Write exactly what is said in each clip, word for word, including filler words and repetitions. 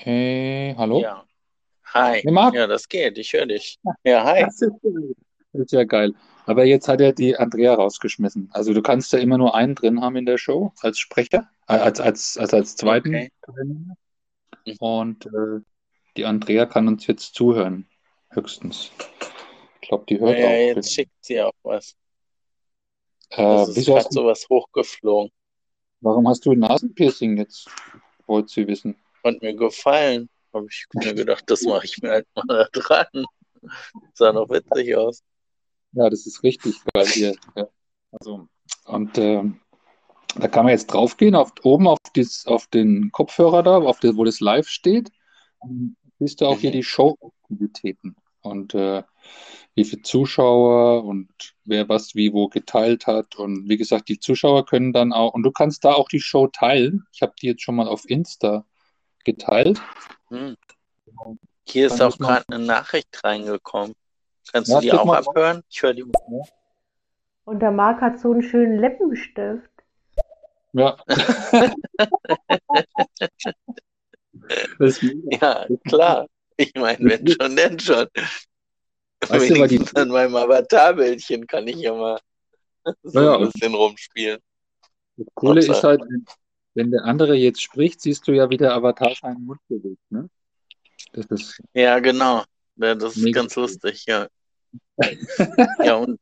Okay, hallo? Ja, hi. Ne, Marc? Ja, das geht. Ich höre dich. Ja, hi. Das ist geil. Das ist ja geil. Aber jetzt hat er die Andrea rausgeschmissen. Also du kannst ja immer nur einen drin haben in der Show als Sprecher, äh, als, als, als, als zweiten Okay. Teilnehmer. Mhm. Und äh, die Andrea kann uns jetzt zuhören, höchstens. Ich glaube, die Ah hört ja, auch. jetzt schickt sie auch was. Äh, Das ist wieso gerade hast du, sowas hochgeflogen warum hast du ein Nasenpiercing jetzt? Wollt sie wissen. und mir gefallen. Habe ich mir gedacht, das mache ich mir halt mal da dran. Sah noch witzig aus. Ja, das ist richtig geil hier. Ja. Also, und ähm, da kann man jetzt draufgehen, auf, oben auf, dies, auf den Kopfhörer da, auf der, wo das Live steht. Dann siehst du auch hier Mhm. die Show-Aktivitäten und äh, wie viele Zuschauer und wer was wie wo geteilt hat. Und wie gesagt, die Zuschauer können dann auch, und du kannst da auch die Show teilen. Ich habe die jetzt schon mal auf Insta geteilt. Hm. Hier ist Dann auch muss man, gerade eine Nachricht reingekommen. Kannst du ja, die klick auch mal drauf. abhören? Ich höre die. Und der Marc hat so einen schönen Lippenstift. Ja, das, Ja, klar. Ich meine, wenn schon, denn schon. weißt du, weil die, Wenigstens an meinem Avatarbildchen kann ich ja mal so naja, ein und bisschen rumspielen. das Coole ist Upsa. halt, wenn, wenn der andere jetzt spricht, siehst du ja, wie der Avatar seinen Mund bewegt, ne? Das ist Ja, genau. Ja, das ist mega ganz cool. lustig, ja. Ja, und,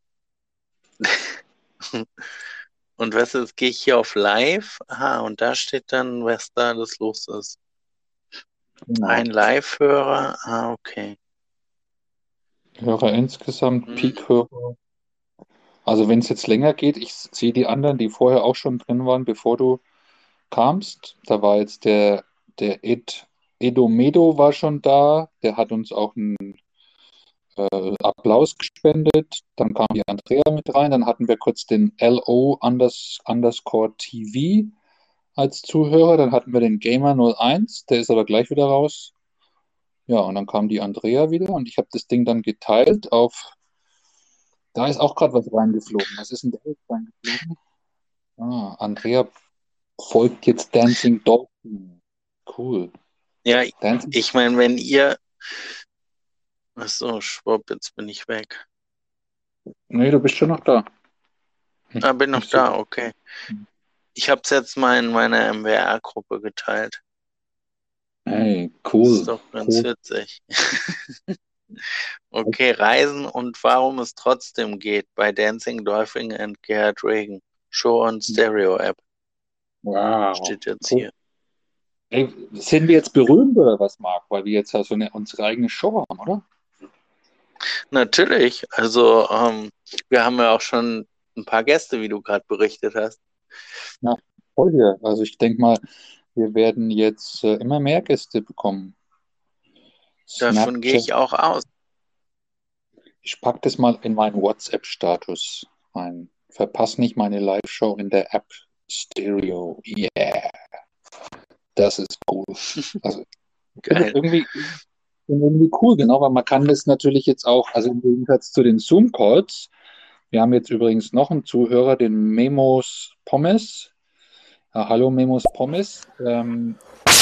und was ist, gehe ich hier auf Live? Aha, und da steht dann, was da alles los ist. Genau. Ein Live-Hörer, ah, okay. Hörer insgesamt, Hm, Peak-Hörer. Also wenn es jetzt länger geht, ich sehe die anderen, die vorher auch schon drin waren, bevor du kamst. Da war jetzt der, der Ed, Edomedo war schon da, der hat uns auch einen äh, Applaus gespendet. Dann kam die Andrea mit rein, dann hatten wir kurz den L O unders, underscore T V als Zuhörer, dann hatten wir den Gamer null eins, der ist aber gleich wieder raus. Ja, und dann kam die Andrea wieder und ich habe das Ding dann geteilt auf. Da ist auch gerade was reingeflogen. Was ist denn da jetzt reingeflogen? Ah, Andrea folgt jetzt Dancing Dolphin. Cool. ja, Dancing. ich meine, wenn ihr, ach so, schwupp, jetzt bin ich weg. Nee, du bist schon noch da. Hm, Ah, bin noch ich da, sehe. okay. Ich habe es jetzt mal in meiner M W R-Gruppe geteilt. Hey, Das ist cool. doch ganz Cool. witzig. Okay, Reisen und warum es trotzdem geht bei Dancing Dolphin and Gerhard Reagan. Show on Stereo App Wow. steht jetzt Cool. hier. Ey, sind wir jetzt berühmt oder was, Marc? Weil wir jetzt ja so eine, unsere eigene Show haben, oder? Natürlich, also ähm, wir haben ja auch schon ein paar Gäste, wie du gerade berichtet hast. Ja, voll hier. Also ich denke mal, wir werden jetzt äh, immer mehr Gäste bekommen. Davon gehe Snapchat. ich auch aus. Ich packe das mal in meinen WhatsApp-Status rein. Verpass nicht meine Live-Show in der App Stereo. Yeah, das ist cool. Also, ich finde das Geil. irgendwie, irgendwie cool, genau, weil man kann das natürlich jetzt auch, also im Gegensatz zu den Zoom-Calls, wir haben jetzt übrigens noch einen Zuhörer, den Memos Pommes. Ja, hallo Memos Pommes. Ähm,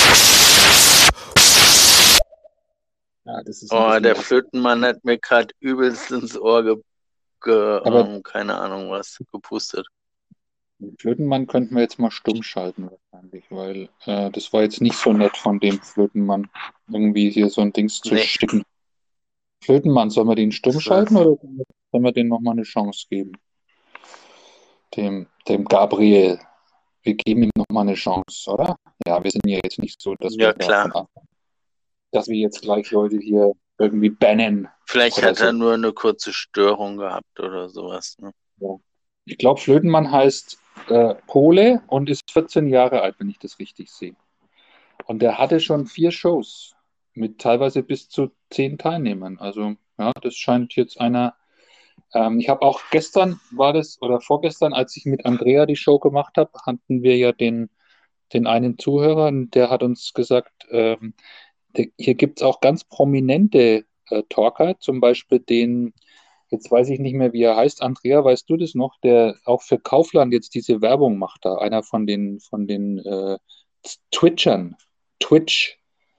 ja, das ist ein Oh, bisschen der laut. Flötenmann hat mir gerade übelst ins Ohr ge, ge Aber ähm, keine Ahnung was, gepustet. den Flötenmann könnten wir jetzt mal stumm schalten wahrscheinlich, weil äh, das war jetzt nicht so nett von dem Flötenmann, irgendwie hier so ein Dings zu Nee, schicken. Flötenmann, sollen wir den stumm so. schalten oder sollen wir dem nochmal eine Chance geben? Dem, dem Gabriel. Wir geben ihm nochmal eine Chance, oder? Ja, wir sind ja jetzt nicht so, dass wir Ja, da klar. von Anfang, dass wir jetzt gleich Leute hier irgendwie bannen Vielleicht oder hat er so. nur eine kurze Störung gehabt oder sowas. Ne? Ja. Ich glaube, Flötenmann heißt äh, Pole und ist vierzehn Jahre alt, wenn ich das richtig sehe. Und der hatte schon vier Shows mit teilweise bis zu zehn Teilnehmern. Also ja, das scheint jetzt einer. Ähm, ich habe auch gestern war das oder vorgestern, als ich mit Andrea die Show gemacht habe, hatten wir ja den, den einen Zuhörer, und der hat uns gesagt, ähm, der, hier gibt es auch ganz prominente äh, Talker, zum Beispiel den, jetzt weiß ich nicht mehr, wie er heißt, Andrea, weißt du das noch, der auch für Kaufland jetzt diese Werbung macht da, einer von den von den äh, Twitchern, Twitch.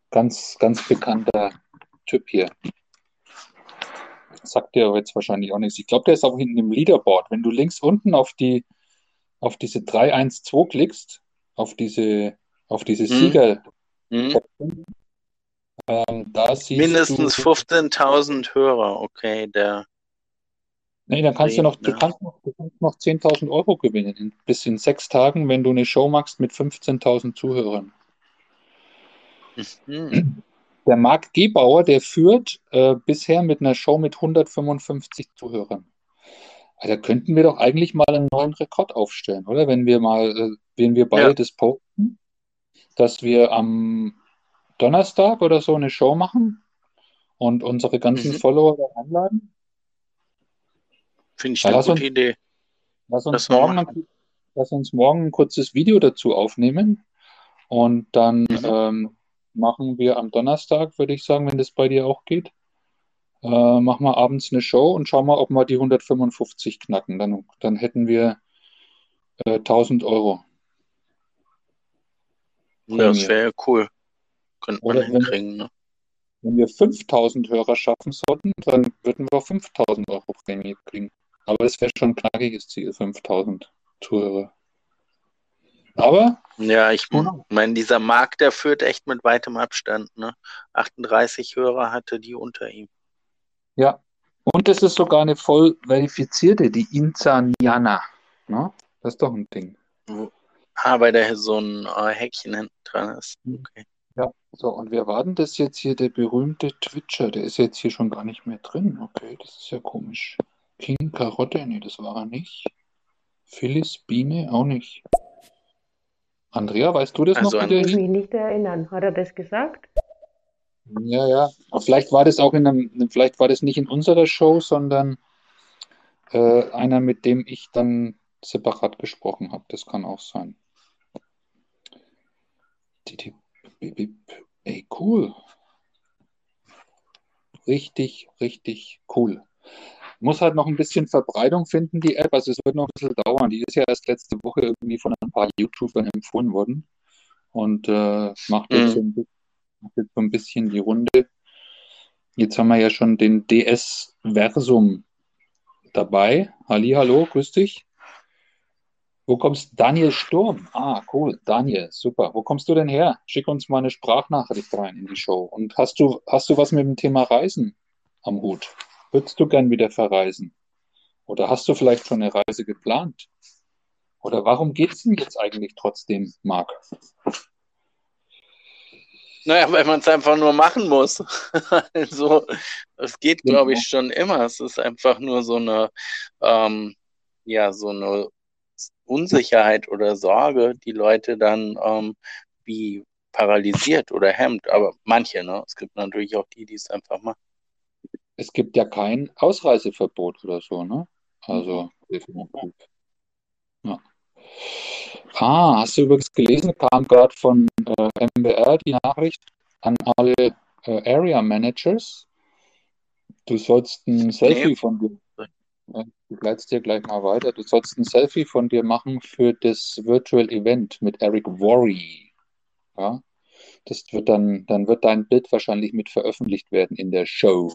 Ganz, ganz bekannter Typ hier. Sagt dir aber jetzt wahrscheinlich auch nichts. Ich glaube, der ist auch hinten im Leaderboard. Wenn du links unten auf die, auf diese drei eins zwei klickst, auf diese, auf diese Hm? Sieger, Hm? ähm, da siehst du, Mindestens fünfzehntausend Hörer, okay, der nee, dann kannst du noch, Stream, du ne? kannst noch, du kannst noch zehntausend Euro gewinnen, in, bis in sechs Tagen, wenn du eine Show machst mit fünfzehntausend Zuhörern. Mhm. Der Marc Gebauer, der führt äh, bisher mit einer Show mit hundertfünfundfünfzig Zuhörern. Also, da könnten wir doch eigentlich mal einen neuen Rekord aufstellen, oder? Wenn wir mal, äh, wenn wir Ja. beide das posten, dass wir am Donnerstag oder so eine Show machen und unsere ganzen Mhm. Follower da einladen. Finde ich Ja, eine lass uns, gute Idee. lass uns Lass mal morgen, machen. ein- lass uns morgen ein kurzes Video dazu aufnehmen und dann Mhm. ähm, machen wir am Donnerstag, würde ich sagen, wenn das bei dir auch geht, äh, machen wir abends eine Show und schauen mal, ob wir die hundertfünfundfünfzig knacken. Dann, dann hätten wir äh, tausend Euro Ja, das Prämie. wäre ja cool. Könnte man Oder wenn, hinkriegen, ne? wenn wir fünftausend Hörer schaffen sollten, dann würden wir auch fünftausend Euro Prämie kriegen. Aber es wäre schon ein knackiges Ziel, fünftausend Zuhörer. Aber, Ja, ich genau. meine, dieser Markt, der führt echt mit weitem Abstand, ne? achtunddreißig Hörer hatte die unter ihm. Ja. Und es ist sogar eine voll verifizierte, die Inzaniana. Ne? Das ist doch ein Ding. Wo- Ah, weil da so ein äh, Häkchen hinten dran ist. Okay. Ja, so, und wer war denn das jetzt hier, der berühmte Twitcher? Der ist jetzt hier schon gar nicht mehr drin. Okay, das ist ja komisch. King Karotte, nee, das war er nicht. Phyllis Biene auch nicht. Andrea, weißt du das noch, Also wie Kann der an, ich hieß? mich nicht erinnern. Hat er das gesagt? Ja, ja. Aber vielleicht war das auch in einem, vielleicht war das nicht in unserer Show, sondern äh, einer, mit dem ich dann separat gesprochen habe. Das kann auch sein. Titi- bip, bip. Ey, cool. Richtig, richtig cool. Muss halt noch ein bisschen Verbreitung finden, die App. Also es wird noch ein bisschen dauern. Die ist ja erst letzte Woche irgendwie von ein paar YouTubern empfohlen worden und äh, macht jetzt so Mhm. ein, bi- macht jetzt so ein bisschen die Runde. Jetzt haben wir ja schon den D S Versum dabei. Halli, hallo, grüß dich. Wo kommst Daniel Sturm? Ah, cool. Daniel, super. Wo kommst du denn her? Schick uns mal eine Sprachnachricht rein in die Show. Und hast du, hast du was mit dem Thema Reisen am Hut? Würdest du gern wieder verreisen? Oder hast du vielleicht schon eine Reise geplant? Oder warum geht's denn jetzt eigentlich trotzdem, Marc? Naja, weil man es einfach nur machen muss. Also, es geht, glaube ich, Genau. schon immer. Es ist einfach nur so eine, ähm, ja, so eine Unsicherheit oder Sorge, die Leute dann ähm, wie paralysiert oder hemmt. Aber manche, ne? Es gibt natürlich auch die, die es einfach machen. Es gibt ja kein Ausreiseverbot oder so, ne? Also, definitiv. Ja. Ah, hast du übrigens gelesen, kam gerade von äh, M B R die Nachricht an alle äh, Area Managers. Du sollst ein Nee. Selfie von dir, äh, ich leite es dir gleich mal weiter, du sollst ein Selfie von dir machen für das Virtual Event mit Eric Worre. Ja? Das wird dann, dann wird dein Bild wahrscheinlich mit veröffentlicht werden in der Show.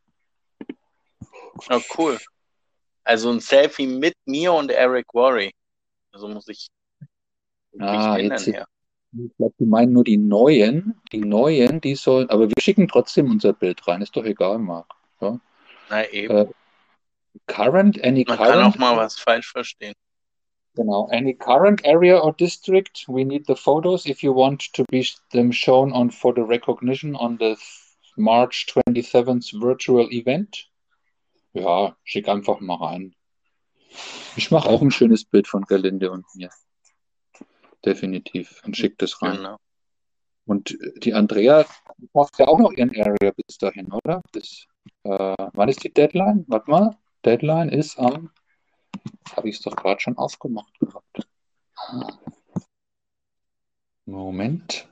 Oh, cool. Also ein Selfie mit mir und Eric Worre. Also muss ich, wo krieg ich Ah, den jetzt, denn her? ich glaube, die meinen nur die neuen, die neuen, die sollen, aber wir schicken trotzdem unser Bild rein, ist doch egal, Marc. Ja? Na eben. Äh, current, any Man kann auch current, mal was falsch verstehen. genau, any current area or district, we need the photos if you want to be them shown on photo recognition on the March twenty-seventh virtual event. Ja, schick einfach mal rein. Ich mache auch ein schönes Bild von Gerlinde und mir. Definitiv. Und schick das rein. Genau. Und die Andrea macht ja auch noch ihren Area bis dahin, oder? Bis, äh, wann ist die Deadline? Warte mal. Deadline ist am, habe ich es doch gerade schon aufgemacht gehabt. Moment.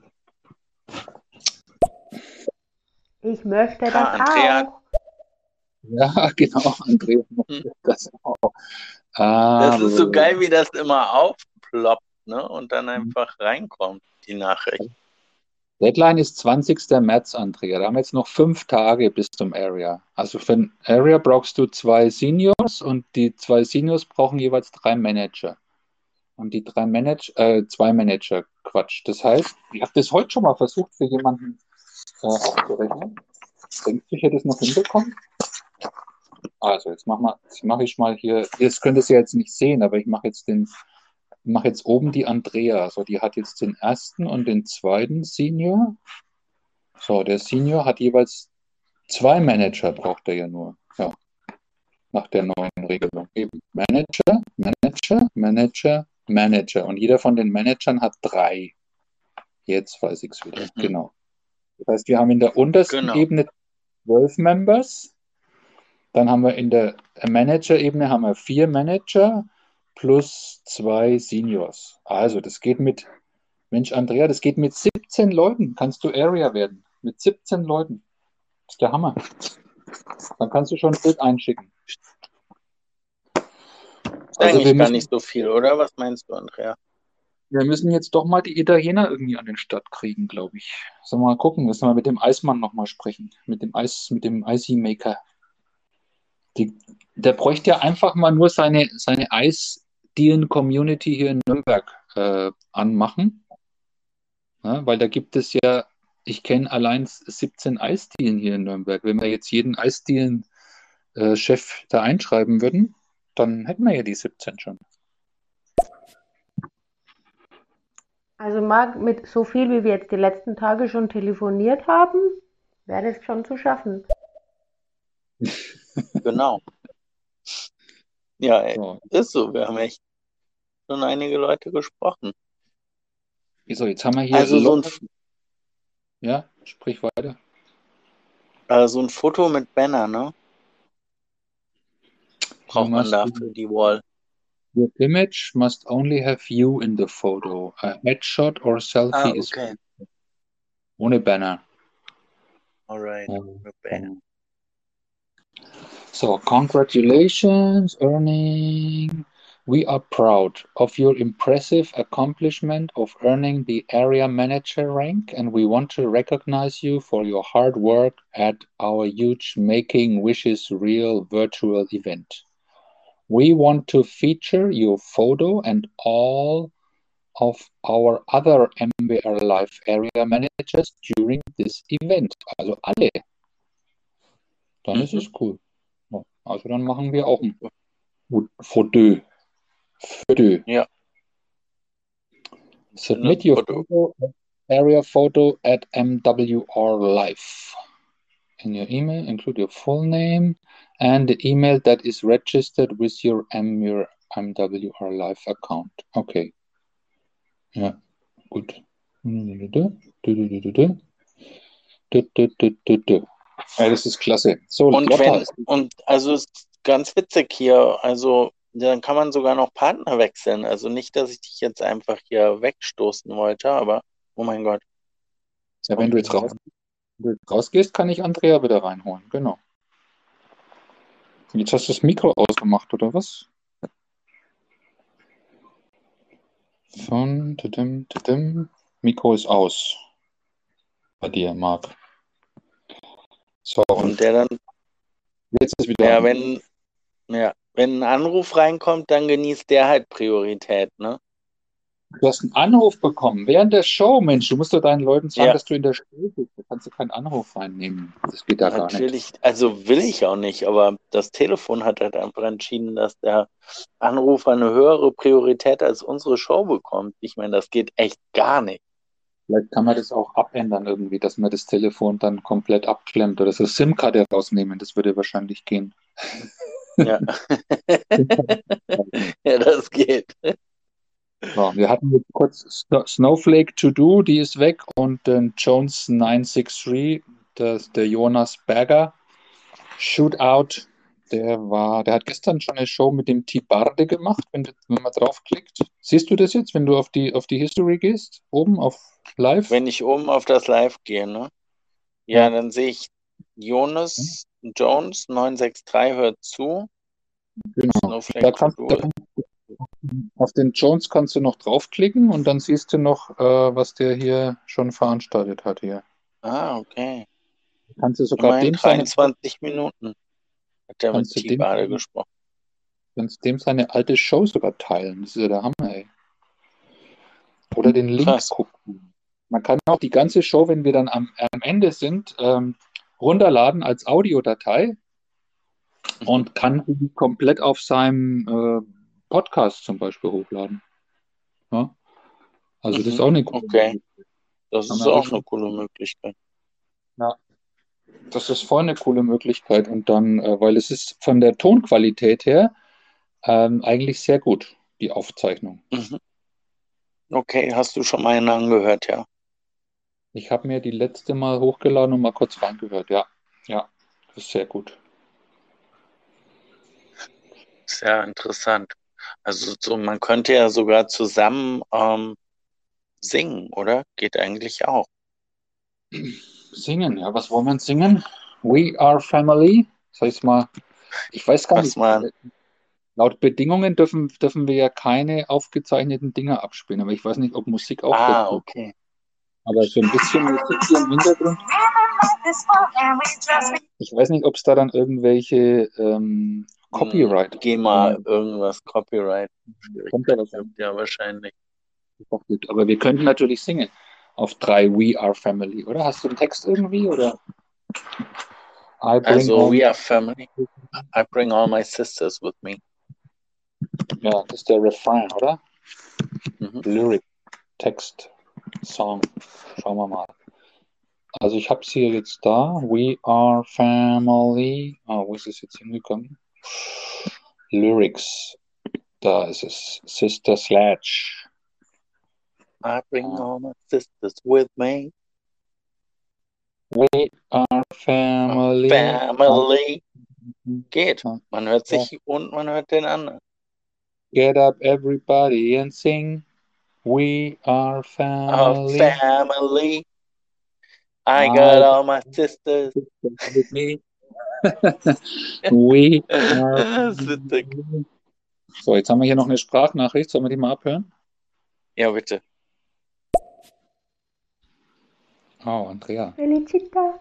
Ich möchte das Ha, Andrea, auch. Ja, genau, Andrea macht hm, das auch. das Ah, ist so geil, wie das immer aufploppt, ne? Und dann einfach reinkommt, die Nachricht. Deadline ist zwanzigster März, Andrea. Da haben wir jetzt noch fünf Tage bis zum Area. Also für ein Area brauchst du zwei Seniors und die zwei Seniors brauchen jeweils drei Manager. Und die drei Manager, äh, zwei Manager, Quatsch. Das heißt, ich habe das heute schon mal versucht, für jemanden äh, aufzurechnen. Denkst du, ich hätte es noch hinbekommen? Also, jetzt mache mach ich mal hier, das könnt ihr ja jetzt nicht sehen, aber ich mache jetzt den, mache jetzt oben die Andrea. Also, die hat jetzt den ersten und den zweiten Senior. So, der Senior hat jeweils zwei Manager, braucht er ja nur. Ja, nach der neuen Regelung. Eben Manager, Manager, Manager, Manager. Und jeder von den Managern hat drei. Jetzt weiß ich es wieder. Mhm. Genau. Das heißt, wir haben in der untersten Genau. Ebene zwölf Members. Dann haben wir in der Manager-Ebene haben wir vier Manager plus zwei Seniors. Also das geht mit, Mensch Andrea, das geht mit siebzehn Leuten. Kannst du Area werden. Mit siebzehn Leuten. Das ist der Hammer. Dann kannst du schon ein Bild einschicken. Ist Also wir eigentlich gar müssen, nicht so viel, oder? Was meinst du, Andrea? wir müssen jetzt doch mal die Italiener irgendwie an den Start kriegen, glaube ich. Sollen wir mal gucken, müssen wir mit dem Eismann nochmal sprechen. Mit dem Eis, mit dem Icy Maker. Die, der bräuchte ja einfach mal nur seine, seine Eisdielen-Community hier in Nürnberg äh, anmachen. Ja, weil da gibt es ja, ich kenne allein siebzehn Eisdielen hier in Nürnberg. Wenn wir jetzt jeden Eisdielen-Chef da einschreiben würden, dann hätten wir ja die siebzehn schon. Also Marc, mit so viel, wie wir jetzt die letzten Tage schon telefoniert haben, wäre das schon zu schaffen. Genau. Ja, ey, So, ist so. Wir haben echt schon einige Leute gesprochen. so jetzt haben wir hier Also so ein, locker, ja, sprich weiter. äh, so ein Foto mit Banner, ne? You Braucht man must da be für die Wall. Your image must only have you in the photo. A headshot or Ah, selfie is okay. ohne Banner. Alright. Um, Mit Banner. um, So, congratulations, earning. We are proud of your impressive accomplishment of earning the area manager rank, and we want to recognize you for your hard work at our huge Making Wishes Real virtual event. We want to feature your photo and all of our other M W R Live area managers during this event. Also alle. Dann ist Mhm. es cool. Ja, also dann machen wir auch ein Foto. Foto. Ja, Submit schönes your Foto. photo, area photo at M W R Live. In your email, include your full name and the email that is registered with your M W R Live account. Okay. Ja, gut. Ja, das ist klasse. So, Und Lotta, wenn, und also es ist ganz witzig hier, also dann kann man sogar noch Partner wechseln. Also nicht, dass ich dich jetzt einfach hier wegstoßen wollte, aber oh mein Gott. ja, wenn du jetzt raus, wenn du jetzt rausgehst, kann ich Andrea wieder reinholen. Genau. Jetzt hast du das Mikro ausgemacht, oder was? Von tidim, tidim. Mikro ist aus. Bei dir, Marc. So, Und und der dann, jetzt ist wieder ja, an. wenn, ja, wenn ein Anruf reinkommt, dann genießt der halt Priorität, ne? Du hast einen Anruf bekommen während der Show, Mensch. Du musst doch deinen Leuten sagen, Ja, dass du in der Show bist. Da kannst du keinen Anruf reinnehmen. Das geht ja gar nicht. natürlich, also will ich auch nicht, aber das Telefon hat halt einfach entschieden, dass der Anrufer eine höhere Priorität als unsere Show bekommt. Ich meine, das geht echt gar nicht. Vielleicht kann man das auch abändern irgendwie, dass man das Telefon dann komplett abklemmt oder so SIM-Karte rausnehmen. Das würde wahrscheinlich gehen. Ja. Ja, das geht. So, wir hatten jetzt kurz Sno- Snowflake To Do, die ist weg, und den Jones neun sechs drei, das, der Jonas Berger Shootout, der war, der hat gestern schon eine Show mit dem T-Barde gemacht, wenn, du- wenn man draufklickt. Siehst du das jetzt, wenn du auf die, auf die History gehst, oben auf Live? Wenn ich oben auf das Live gehe, ne? Ja, Ja. dann sehe ich Jonas Jones neun sechs drei hört zu. Genau. Snowflake Da To kannst, Do. da kannst, Auf den Jones kannst du noch draufklicken und dann siehst du noch, äh, was der hier schon veranstaltet hat hier. Ah, okay. Kannst du sogar Immerhin dem seine, dreiundzwanzig Minuten hat er mit kannst du dem, T-Bade gesprochen. kannst dem seine alte Show sogar teilen. Das ist ja der Hammer, ey. Oder den Link Krass. gucken. Man kann auch die ganze Show, wenn wir dann am, am Ende sind, ähm, runterladen als Audiodatei Mhm. und kann die komplett auf seinem äh, Podcast zum Beispiel hochladen. Ja? Also das ist Mhm. auch eine coole Okay, Möglichkeit. das Haben ist wir auch auch eine schon. coole Möglichkeit. Ja, das ist voll eine coole Möglichkeit. Und dann, äh, weil es ist von der Tonqualität her ähm, eigentlich sehr gut, die Aufzeichnung. Mhm. Okay, hast du schon mal einen angehört, ja? Ich habe mir die letzte Mal hochgeladen und mal kurz reingehört. Ja, ja, das ist sehr gut. Sehr interessant. Also so, man könnte ja sogar zusammen ähm, singen, oder? Geht eigentlich auch. Singen, ja, was wollen wir singen? We are family. Soll ich mal, ich weiß gar Was nicht, man, laut Bedingungen dürfen, dürfen wir ja keine aufgezeichneten Dinge abspielen, aber ich weiß nicht, ob Musik auch ah, dazu. okay. Aber so ein bisschen Musik hier im Hintergrund. Ich weiß nicht, ob es da dann irgendwelche ähm, Hm, Copyright geh mal irgendwas Copyright. kommt da Schwierigkeit was gibt an. ja wahrscheinlich. Gibt. Aber wir könnten natürlich singen auf drei We Are Family, oder? Hast du einen Text irgendwie? Oder I bring Also, all we my... are family. I bring all my sisters with me. Ja, das ist der Refrain, oder? Mhm. Lyric, Text, Song. Schauen wir mal. Also ich habe es hier jetzt da. We are family. Ah, wo ist es jetzt hingekommen? Lyrics. Da ist es. Sister Sledge. I bring Ah. all my sisters with me. We are family. Family. Geht. Ah. Man hört sich und man hört den anderen. Get up, everybody, and sing. We are Our family. family. I got I all my sisters. with me. We are Witzig. family. So, jetzt haben wir hier noch eine Sprachnachricht. Sollen wir die mal abhören? Ja, bitte. Oh, Andrea. Felicita.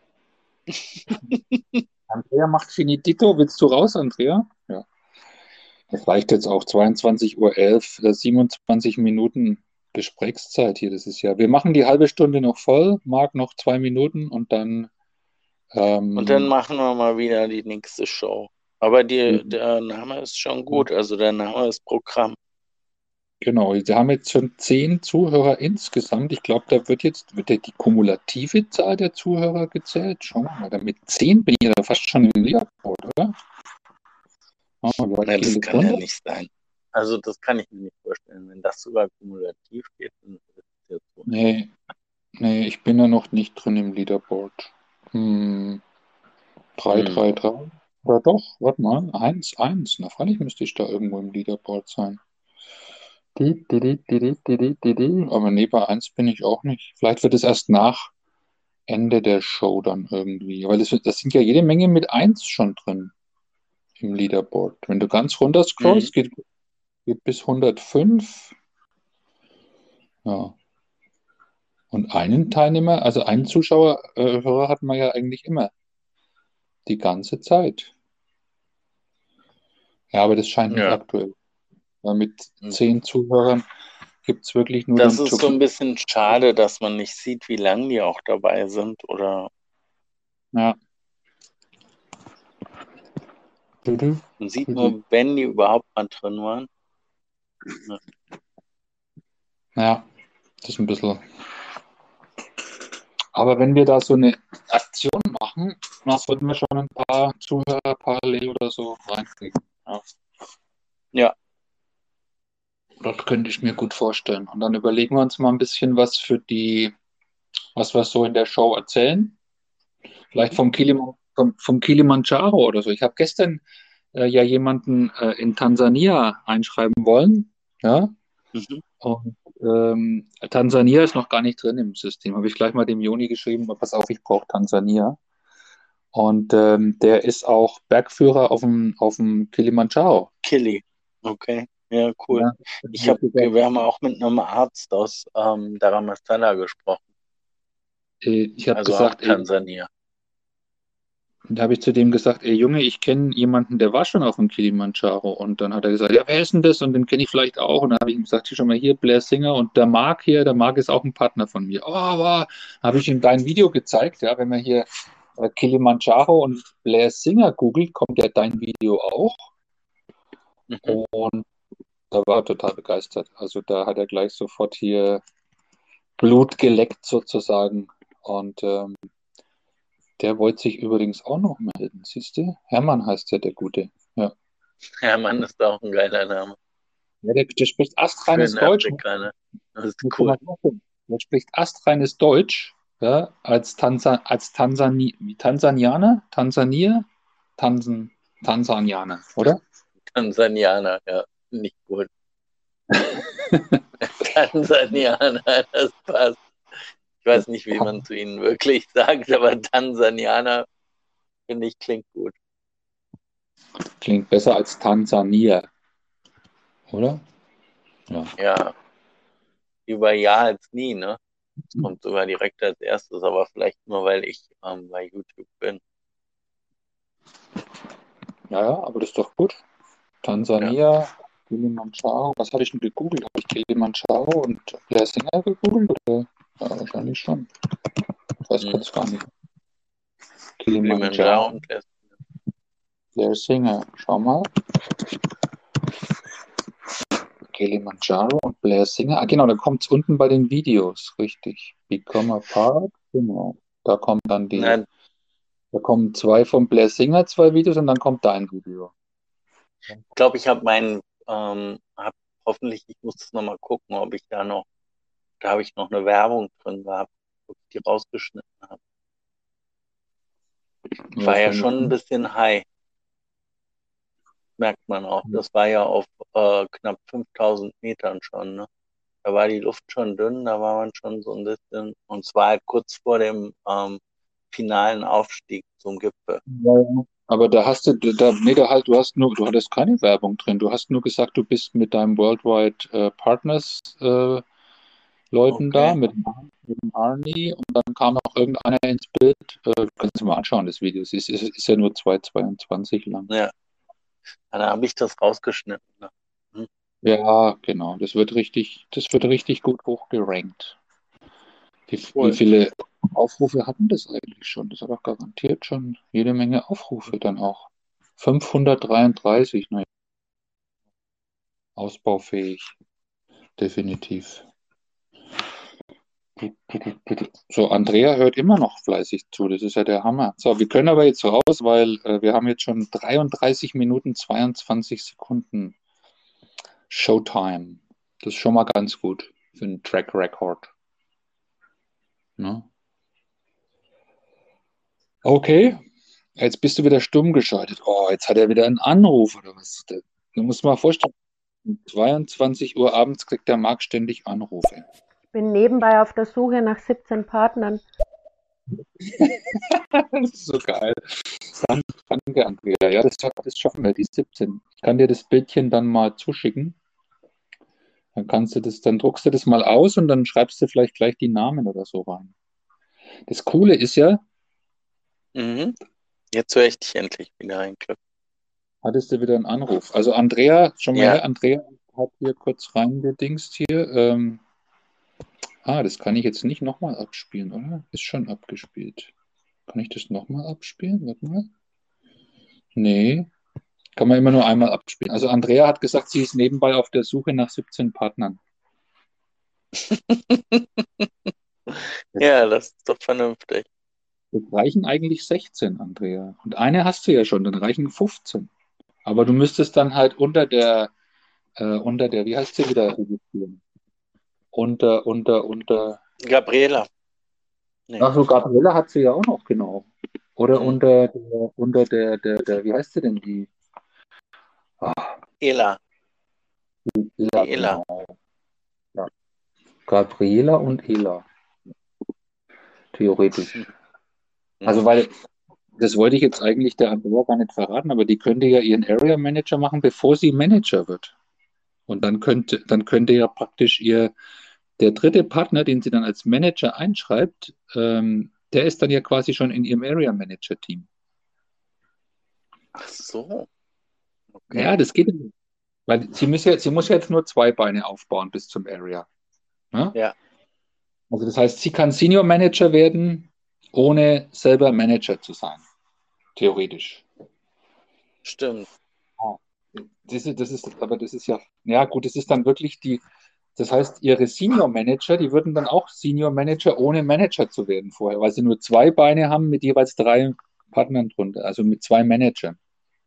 Andrea macht Finitito. Willst du raus, Andrea? Ja. Es reicht jetzt auch zweiundzwanzig Uhr elf, äh, siebenundzwanzig Minuten Gesprächszeit hier. Das ist ja, wir machen die halbe Stunde noch voll, Marc noch zwei Minuten und dann, Und dann ähm, machen wir mal wieder die nächste Show. Aber die, der Name ist schon gut. Also der Name ist Programm. genau, wir haben jetzt schon zehn Zuhörer insgesamt. Ich glaube, da wird jetzt wird ja die kumulative Zahl der Zuhörer gezählt. Schauen wir mal, damit zehn bin ich ja fast schon im Leaderboard, oder? Oh, wie weit Nein, geht das das kann ja runter? nicht sein. Also das kann ich mir nicht vorstellen. Wenn das sogar kumulativ geht, dann ist es jetzt so. Nee, nee, ich bin ja noch nicht drin im Leaderboard. Hm. drei, Hm. drei, drei. Oder doch, warte mal, eins, eins. Na, freilich müsste ich da irgendwo im Leaderboard sein. Di, di, di, di, di, di, di, di, di. Aber nee, bei eins bin ich auch nicht. Vielleicht wird es erst nach Ende der Show dann irgendwie. Weil das, das sind ja jede Menge mit eins schon drin im Leaderboard. Wenn du ganz runter Mhm. scrollst, geht, geht bis hundertfünf. Ja. Und einen Teilnehmer, also einen Zuschauer, äh, Hörer hat man ja eigentlich immer. Die ganze Zeit. Ja, aber das scheint nicht Ja. aktuell. Weil mit zehn Zuhörern gibt es wirklich nur Das den ist so Tuki. ein bisschen schade, dass man nicht sieht, wie lange die auch dabei sind. Oder Ja. man sieht nur, wenn die überhaupt mal drin waren. Ja. Ja, das ist ein bisschen. Aber wenn wir da so eine Aktion machen, dann sollten wir schon ein paar Zuhörer parallel oder so reinkriegen. Ja. Ja. Das könnte ich mir gut vorstellen. Und dann überlegen wir uns mal ein bisschen was für die, was wir so in der Show erzählen. Vielleicht Mhm. vom, Kilim vom, vom Kilimanjaro oder so. Ich habe gestern äh, ja jemanden äh, in Tansania einschreiben wollen. Ja. Mhm. Und ähm, Tansania ist noch gar nicht drin im System. Habe ich gleich mal dem Joni geschrieben, pass auf, ich brauche Tansania. Und ähm, der ist auch Bergführer auf dem, auf dem Kilimanjaro. Killy. Okay. Ja, cool. Ja, Ich hab, wie gesagt, wir haben auch mit einem Arzt aus ähm, Dharamsala gesprochen, äh, ich habe also auch gesagt, ey, Tansania. da habe ich zu dem gesagt, ey Junge, ich kenne jemanden, der war schon auf dem Kilimanjaro. Und dann hat er gesagt, ja, wer ist denn das? Und den kenne ich vielleicht auch. Und dann habe ich ihm gesagt, hier schon mal hier, Blair Singer und der Marc hier, der Marc ist auch ein Partner von mir. Oh, aber habe ich ihm dein Video gezeigt, ja, wenn man hier äh, Kilimanjaro und Blair Singer googelt, kommt ja dein Video auch. Mhm. Und da war er total begeistert. Also da hat er gleich sofort hier Blut geleckt sozusagen. Und ähm, der wollte sich übrigens auch noch melden, siehst du? Hermann heißt ja der Gute. Ja. Hermann ist auch ein geiler Name Ja, der, der spricht für astreines einen Deutsch. Afrikaner. Das ist Muss man cool. mal vorstellen. Der spricht astreines Deutsch, ja, als, Tansa, als Tansani, wie Tansanianer, Tansanier, Tansen, Tansanianer, oder? Tansanianer, ja, nicht gut. Tansanianer, das passt. Ich weiß nicht, wie man zu ihnen wirklich sagt, aber Tansanianer, finde ich, klingt gut. Klingt besser als Tansania, oder? Ja. Ja, über Ja als nie, ne? Das kommt sogar direkt als erstes, aber vielleicht nur, weil ich ähm, bei YouTube bin. Ja, ja, aber das ist doch gut. Ja. Tansania, Kilimanjaro. Was habe ich denn gegoogelt? Habe ich Kilimanjaro und Blair Singer gegoogelt? Oder? Ja, wahrscheinlich schon. Ich weiß Mhm. gerade gar nicht. Kilimanjaro Kilimanjaro, und Blair. Blair Singer. Schau mal. Kilimanjaro und Blair Singer. Ah, genau, da kommt es unten bei den Videos, richtig. Become a Part, genau. Da kommen dann die, Na, da kommen zwei von Blair Singer, zwei Videos und dann kommt dein Video. ich glaube, ich habe meinen, ähm, hab, hoffentlich, ich muss das nochmal gucken, ob ich da noch, da habe ich noch eine Werbung drin gehabt, ob ich die rausgeschnitten habe. Ja, War ja wahrscheinlich. schon ein bisschen high, merkt man auch. Das war ja auf äh, knapp fünftausend Metern schon, ne? Da war die Luft schon dünn, da war man schon so ein bisschen, und zwar halt kurz vor dem ähm, finalen Aufstieg zum Gipfel. Ja, ja. Aber da hast du, da, nee, da halt, du hast nur, du hattest keine Werbung drin. Du hast nur gesagt, du bist mit deinem Worldwide äh, Partners äh, Leuten da, Okay. mit, mit dem Arnie und dann kam noch irgendeiner ins Bild. Äh, du kannst dir mal anschauen, das Video. Es ist, es ist ja nur zwei Komma zweiundzwanzig lang. Ja, da habe ich das rausgeschnitten. Ne? Hm, Ja, genau. Das wird richtig, das wird richtig gut hochgerankt. Wie, wie cool. viele Aufrufe hatten das eigentlich schon? Das hat doch garantiert schon jede Menge Aufrufe dann auch. fünfhundertdreiunddreißig, naja, ausbaufähig, definitiv. So, Andrea hört immer noch fleißig zu, das ist ja der Hammer. So, wir können aber jetzt raus, weil äh, wir haben jetzt schon dreiunddreißig Minuten zweiundzwanzig Sekunden Showtime. Das ist schon mal ganz gut für einen Track Record. Ne? Okay, jetzt bist du wieder stumm geschaltet. Oh, jetzt hat er wieder einen Anruf oder was? Du musst mal vorstellen, um zweiundzwanzig Uhr abends kriegt der Marc ständig Anrufe. Ich bin nebenbei auf der Suche nach siebzehn Partnern. Das ist so geil. Danke, danke, Andrea. Ja, das, das schaffen wir, die siebzehn. Ich kann dir das Bildchen dann mal zuschicken. Dann kannst du das, dann druckst du das mal aus und dann schreibst du vielleicht gleich die Namen oder so rein. Das Coole ist ja, Mhm. Jetzt höre ich dich endlich wieder ein Glück. hattest du wieder einen Anruf. Also Andrea, schon mal Ja, her, Andrea hat hier kurz reingedingst hier. Ähm, ah, das kann ich jetzt nicht nochmal abspielen, oder? Ist schon abgespielt. Kann ich das nochmal abspielen? Warte mal. Nee, kann man immer nur einmal abspielen. Also Andrea hat gesagt, sie ist nebenbei auf der Suche nach siebzehn Partnern. ja, das ist doch vernünftig. Es reichen eigentlich sechzehn, Andrea. Und eine hast du ja schon, dann reichen fünfzehn. Aber du müsstest dann halt unter der, äh, unter der, wie heißt sie wieder registrieren? Unter, unter, unter. Gabriela. Nee. Ach so, Gabriela hat sie ja auch noch, genau. Oder Mhm. unter der, unter der, der, der, wie heißt sie denn die? Ah, Ela. Ela, Die Ela. genau. Ja. Gabriela und Ela, theoretisch. Also, Mhm. weil, das wollte ich jetzt eigentlich der Andrea gar nicht verraten, aber die könnte ja ihren Area Manager machen, bevor sie Manager wird. Und dann könnte, dann könnte ja praktisch ihr, der dritte Partner, den sie dann als Manager einschreibt, ähm, der ist dann ja quasi schon in ihrem Area Manager Team. Ach so, Ja, okay. das geht nicht. Weil sie muss ja, sie muss ja jetzt nur zwei Beine aufbauen bis zum Area. Ne? Ja, Also das heißt, sie kann Senior Manager werden, ohne selber Manager zu sein. Theoretisch. stimmt. Das ist, das ist, aber das ist ja, ja gut, das ist dann wirklich die, das heißt, ihre Senior Manager, die würden dann auch Senior Manager ohne Manager zu werden vorher, weil sie nur zwei Beine haben mit jeweils drei Partnern drunter, also mit zwei Managern.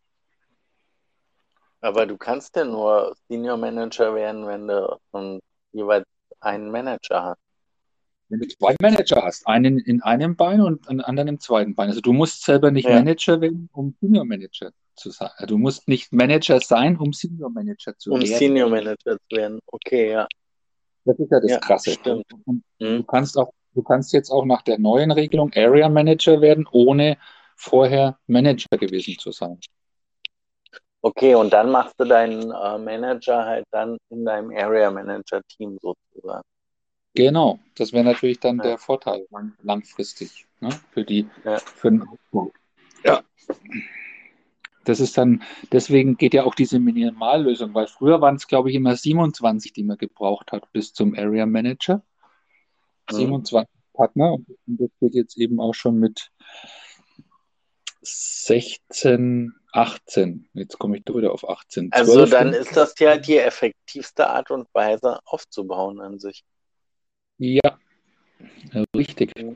Aber du kannst ja nur Senior Manager werden, wenn du ähm, jeweils einen Manager hast. Wenn du zwei Manager hast, einen in einem Bein und einen anderen im zweiten Bein. Also du musst selber nicht Ja, Manager werden, um Senior Manager zu sein. Also du musst nicht Manager sein, um Senior Manager zu um werden. Senior Manager zu werden. Okay, ja. Das ist ja das Ja, Krasse. stimmt. Und Hm? du kannst auch, du kannst jetzt auch nach der neuen Regelung Area Manager werden, ohne vorher Manager gewesen zu sein. Okay, und dann machst du deinen äh, Manager halt dann in deinem Area Manager Team sozusagen. Genau, das wäre natürlich dann Ja, der Vorteil lang- langfristig, ne, für die, ja. für den Aufbau. Ja, das ist dann, deswegen geht ja auch diese Minimallösung, weil früher waren es, glaube ich, immer siebenundzwanzig, die man gebraucht hat bis zum Area Manager. Hm? siebenundzwanzig Partner und das geht jetzt eben auch schon mit sechzehn, achtzehn. Jetzt komme ich da wieder auf achtzehn, Also zwölf. dann ist das ja die effektivste Art und Weise aufzubauen an sich. Ja, richtig. Hm.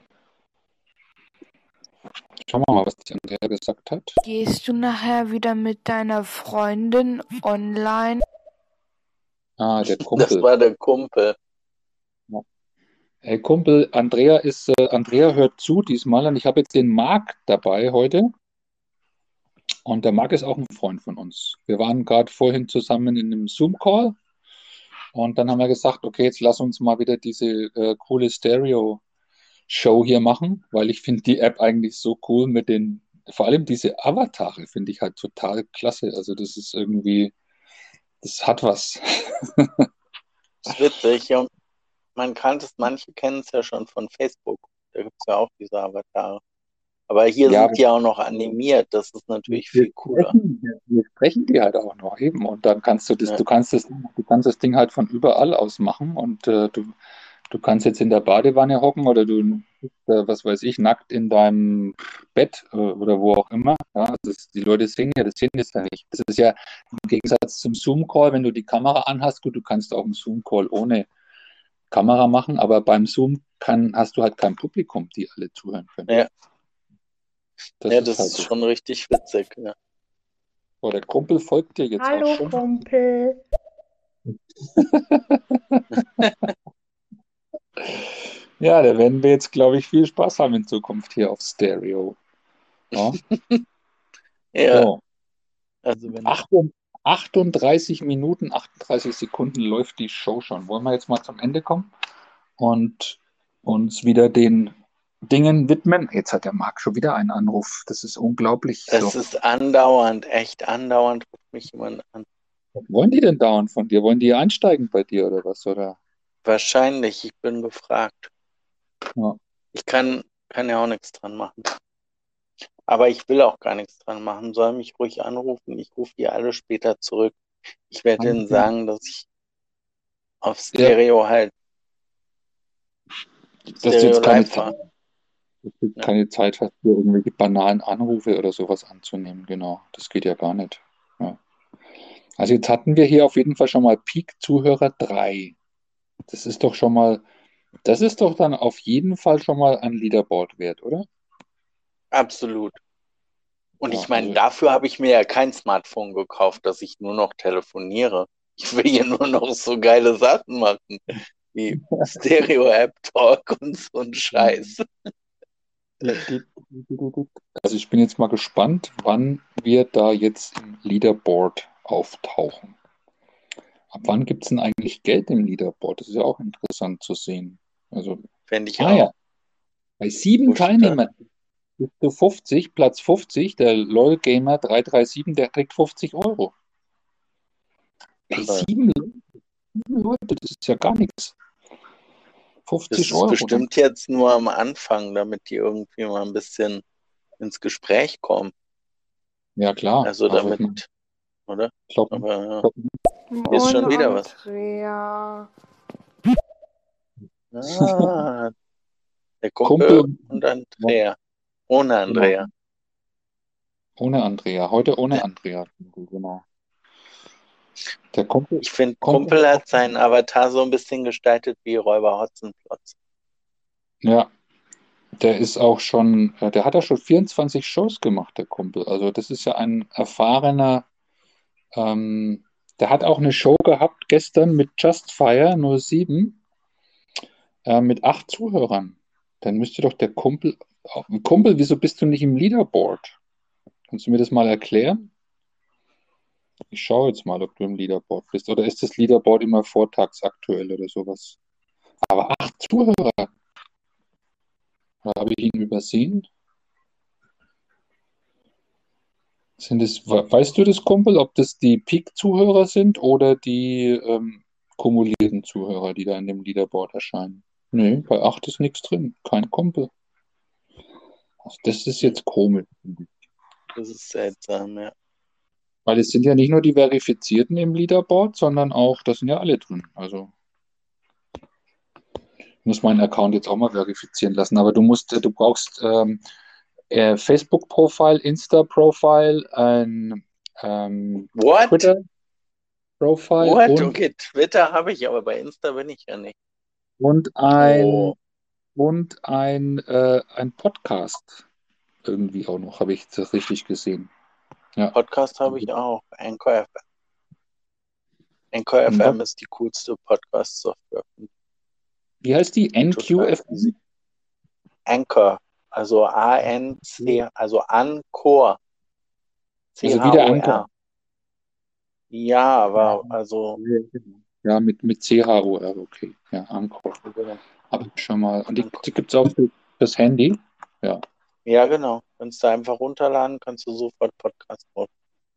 Schauen wir mal, was die Andrea gesagt hat. Gehst du nachher wieder mit deiner Freundin online? Ah, der Das Kumpel. war der Kumpel. Ja. Hey Kumpel, Andrea ist, äh, Andrea hört zu diesmal und ich habe jetzt den Marc dabei heute. Und der Marc ist auch ein Freund von uns. Wir waren gerade vorhin zusammen in einem Zoom-Call und dann haben wir gesagt, okay, jetzt lass uns mal wieder diese äh, coole Stereo-Show hier machen, weil ich finde die App eigentlich so cool mit den, vor allem diese Avatare finde ich halt total klasse. Also das ist irgendwie, das hat was. Das ist witzig. Ja, man kann es, manche kennen es ja schon von Facebook. Da gibt es ja auch diese Avatare. Aber hier Ja, sind die auch noch animiert. Das ist natürlich wir viel cooler. sprechen, wir, wir sprechen die halt auch noch eben und dann kannst du das, Ja, du kannst das, du kannst das Ding halt von überall aus machen und äh, du, du kannst jetzt in der Badewanne hocken oder du, äh, was weiß ich, nackt in deinem Bett äh, oder wo auch immer. Ja, das, die Leute sehen ja, das sehen das ja nicht. Das ist ja im Gegensatz zum Zoom-Call, wenn du die Kamera anhast, gut, du kannst auch einen Zoom-Call ohne Kamera machen, aber beim Zoom kann, hast du halt kein Publikum, die alle zuhören können. ja, Das ja, ist das halt ist das. schon richtig witzig. Ja. So, der Kumpel folgt dir jetzt auch Hallo schon. Kumpel. Ja, da werden wir jetzt, glaube ich, viel Spaß haben in Zukunft hier auf Stereo. Ja, Ja, so. also wenn Achtung, achtunddreißig Minuten, achtunddreißig Sekunden läuft die Show schon. Wollen wir jetzt mal zum Ende kommen und uns wieder den Dingen widmen? Jetzt hat der Marc schon wieder einen Anruf. Das ist unglaublich. So. es ist andauernd, echt andauernd ruft mich jemand an. Was wollen die denn dauernd von dir? Wollen die einsteigen bei dir oder was? Oder? Wahrscheinlich, ich bin gefragt. Ja. Ich kann, kann ja auch nichts dran machen. Aber ich will auch gar nichts dran machen. Soll mich ruhig anrufen. Ich rufe die alle später zurück. Ich werde denen sagen, dass ich auf Ja, Stereo halt dass du Stereo jetzt keine live war. Zeit, dass du Ja. keine Zeit hast, für irgendwelche banalen Anrufe oder sowas anzunehmen. Genau, das geht ja gar nicht. Ja. Also jetzt hatten wir hier auf jeden Fall schon mal Peak-Zuhörer drei. Das ist doch schon mal, das ist doch dann auf jeden Fall schon mal ein Leaderboard wert, oder? Absolut. Und Ja, ich meine, also dafür habe ich mir ja kein Smartphone gekauft, dass ich nur noch telefoniere. Ich will hier nur noch so geile Sachen machen, wie Stereo-App-Talk und so ein Scheiß. also ich bin jetzt mal gespannt, wann wir da jetzt im Leaderboard auftauchen. Ab wann gibt es denn eigentlich Geld im Leaderboard? Das ist ja auch interessant zu sehen. Also, Fände ich ah auch. ja, bei sieben Wo steht Teilnehmern bist du fünfzig, Platz fünfzig, der LOL Gamer drei drei sieben, der kriegt fünfzig Euro. Ey, Aber sieben Leute, das ist ja gar nichts. das fünfzig ist Euro. Dann. bestimmt jetzt nur am Anfang, damit die irgendwie mal ein bisschen ins Gespräch kommen. Ja, klar. Also Also ich meine, damit, oder? ich glaube, Aber ja, glaub, hier ist schon Und wieder was. Andrea. Ah, der Kumpel Kumpel und und ja, Andrea. Ohne genau. Andrea. Ohne Andrea. Heute ohne Andrea. Genau. Der Kumpel, Ich finde, Kumpel Kumpel hat auch, hat seinen Avatar so ein bisschen gestaltet wie Räuber Hotzenplotz. ja, der ist auch schon, äh, der hat ja schon vierundzwanzig Shows gemacht, der Kumpel. Also das ist ja ein erfahrener, ähm, der hat auch eine Show gehabt gestern mit Just Fire null sieben äh, mit acht Zuhörern. Dann müsste doch der Kumpel, auch- Kumpel, wieso bist du nicht im Leaderboard? Kannst du mir das mal erklären? Ich schaue jetzt mal, ob du im Leaderboard bist. Oder ist das Leaderboard immer vortagsaktuell oder sowas? Aber acht Zuhörer, oder habe ich ihn übersehen? Sind es, we- weißt du das, Kumpel, ob das die Peak-Zuhörer sind oder die ähm, kumulierten Zuhörer, die da in dem Leaderboard erscheinen? Nee, bei acht ist nichts drin. Kein Kumpel. Also das ist Hm, jetzt komisch. Das ist seltsam, ja. Weil es sind ja nicht nur die Verifizierten im Leaderboard, sondern auch, das sind ja alle drin. Also ich muss meinen Account jetzt auch mal verifizieren lassen. Aber du musst, du brauchst ähm, äh, Facebook-Profile, Insta-Profile, ein ähm, What? Twitter-Profile What? und, Okay, Twitter habe ich, aber bei Insta bin ich ja nicht. und ein, Oh, und ein, äh, ein Podcast irgendwie auch noch, habe ich das richtig gesehen. Ja. Podcast habe ich auch. Anchor F M. Anchor Und was, F M ist die coolste Podcast-Software. wie heißt die? Geht total N Q F M? easy. Anchor, also A N C, also Anchor, Also wieder C H O R. Anchor. Ja, Ja, aber also, ja, mit, mit C H O R, okay. Ja, Anchor. Aber schon mal. Und die, Anchor. die gibt es auch für das Handy. Ja. Ja, genau. Kannst du einfach runterladen, kannst du sofort Podcast Und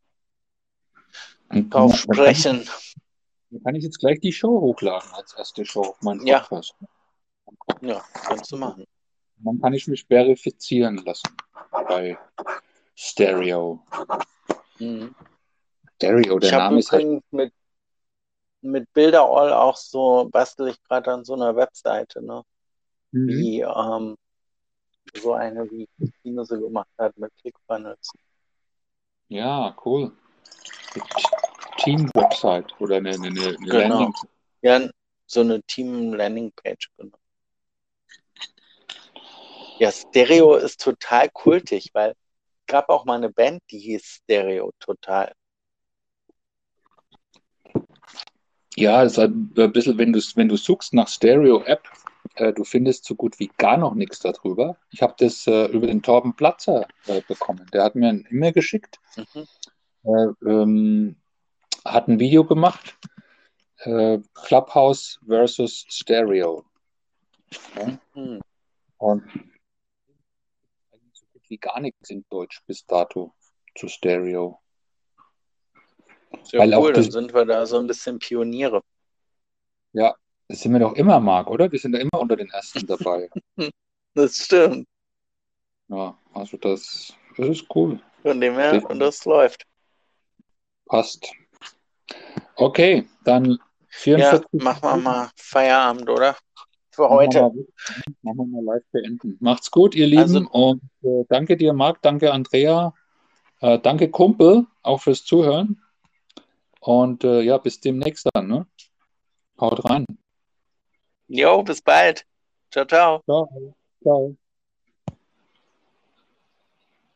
drauf kann, man- dann kann, ich, sprechen. dann kann ich jetzt gleich die Show hochladen als erste Show auf meinen Ja, Podcast. ja, kannst du machen. Dann kann ich mich verifizieren lassen bei Stereo. Mhm. Stereo, der Ich habe Name ist halt. übrigens mit, mit Bilderall auch so, bastel ich gerade an so einer Webseite, ne? Mhm. Wie, ähm, so eine, wie Christine so gemacht hat mit ClickFunnels. Ja, cool. Team-Website oder eine, eine, eine Genau. Landing. Ja, so eine Team-Landing-Page, genau. Ja, Stereo ist total kultig, weil es gab auch mal eine Band, die hieß Stereo total. Ja, es ist halt ein bisschen, wenn du, wenn du suchst nach Stereo-App, äh, du findest so gut wie gar noch nichts darüber. Ich habe das äh, über den Torben Platzer äh, bekommen. Der hat mir ein E-Mail geschickt, Mhm. äh, ähm, hat ein Video gemacht, äh, Clubhouse versus Stereo. Ja? Mhm. Und so gut wie gar nichts in Deutsch bis dato zu Stereo. Sehr Weil auch cool, das, dann sind wir da so ein bisschen Pioniere. ja, das sind wir doch immer, Marc, oder? Wir sind da immer unter den Ersten dabei. Das stimmt. Ja, also das, das ist cool. Von dem her, Definitiv. und das läuft. Passt. Okay, dann Ja, vierundvierzig machen wir Minuten. mal Feierabend, oder? Für Machen wir heute. mal, machen wir mal live beenden. Macht's gut, ihr Also, Lieben. Und äh, danke dir, Marc. Danke, Andrea. Äh, danke, Kumpel, auch fürs Zuhören. Und äh, ja, bis demnächst dann. Ne? Haut rein. jo, bis bald. Ciao, ciao. Ciao. Ciao.